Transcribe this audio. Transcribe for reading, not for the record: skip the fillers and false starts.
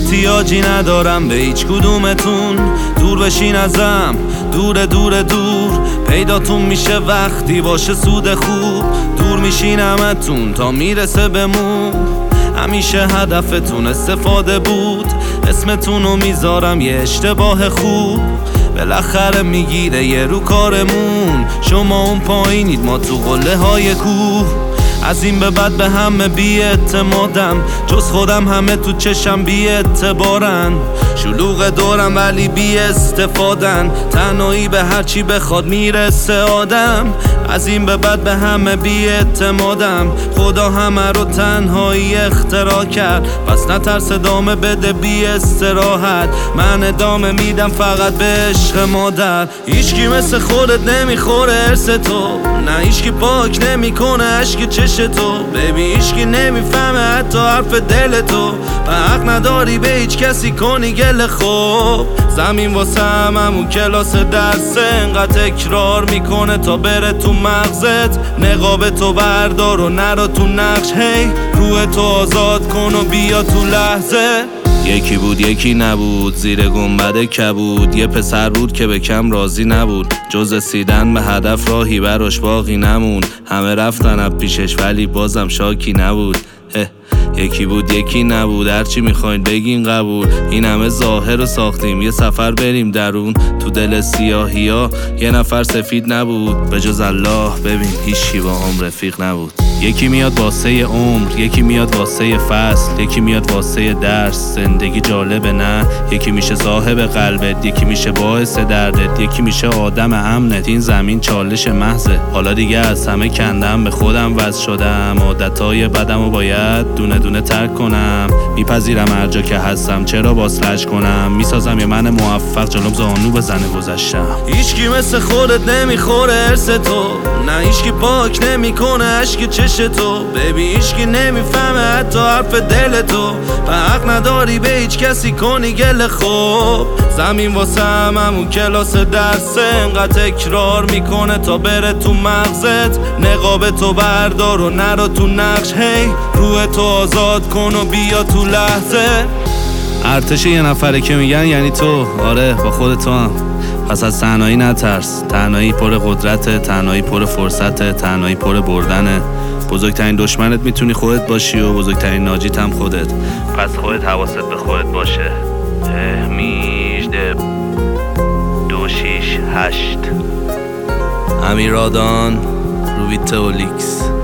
احتیاجی ندارم به هیچ کدومتون دور بشین ازم، دور دور دور پیداتون میشه وقتی باشه سود خوب. دور میشین همتون تا میرسه بمون، همیشه هدفتون استفاده بود. اسمتونو میذارم یه اشتباه خوب، بالاخره میگیره یه رو کارمون. شما اون پایینید ما تو قله های کوه. از این به بعد به همه بی اعتمادم، جز خودم همه تو چشم بی اعتبارن. شلوغ دورم ولی بی استفادن، تنهایی به هرچی بخواد میرسه آدم. از این به بعد به همه بی اعتمادم، خدا همه رو تنهایی اختراع کرد. پس نترس ادامه بده بی استراحت، من ادامه میدم فقط به عشق مادر. هیچکی مثل خودت نمیخوره ارث تو، نه هیچکی پاک نمیکنه عشق چش تو. ببین هیچکی نمیفهمه حتی حرف دل تو، و حق نداری به هیچ کسی کنی گله. خوب زمین واسه همون کلاس درسه، انقدر تکرار میکنه تا بره تو مغزت. نقاب تو بردار و نرو تو نقش، هی روح تو آزاد کن و بیا تو لحظه. یکی بود یکی نبود، زیر گنبد کبود. یه پسر بود که به کم راضی نبود، جز رسیدن به هدف راهی براش باقی نمون. همه رفتن از پیشش ولی بازم شاکی نبود. یکی بود یکی نبود، هرچی میخواین بگین قبول. این همه ظاهر رو ساختیم یه سفر بریم درون. تو دل سیاهی ها یه نفر سفید نبود، به جز الله ببین هیچی با هم رفیق نبود. یکی میاد واسه عمر، یکی میاد واسه فصل، یکی میاد واسه درس. زندگی جالبه نه؟ یکی میشه صاحب قلبت، یکی میشه باعث دردت، یکی میشه آدم امنت. این زمین چالش محضه، حالا دیگه از همه کندم به خودم وز شدم. عادتهای بدم و باید دونه دونه ترک کنم. میپذیرم هر جا که هستم، چرا باز کنم؟ میسازم یه من موفق جلوم زانو بزنه گذشتم. هیچکی مثل خودت نمیخوره ارث تو، نه هیچکی پاک نمیکنه عشق چش تو. ببین هیچکی نمیفهمه حتی حرف دل تو، و حق نداری به هیچ کسی کنی گله. خوب زمین واسه همون کلاس درسه، انقدر تکرار میکنه تا بره تو مغزت. نقاب تو بردار و نرو تو نقش، هی روح تو آزاد کن و بیا تو لحظه. ارتش یه نفره که میگن یعنی تو، آره با خودت تو هم. پس از تنهایی نترس، تنهایی پر قدرته، تنهایی پر فرصته، تنهایی پر بردنه. بزرگترین دشمنت میتونی خودت باشی و بزرگترین ناجیت هم خودت. پس خودت حواست به خودت باشه. 268 امیرادان روبیتولیکس.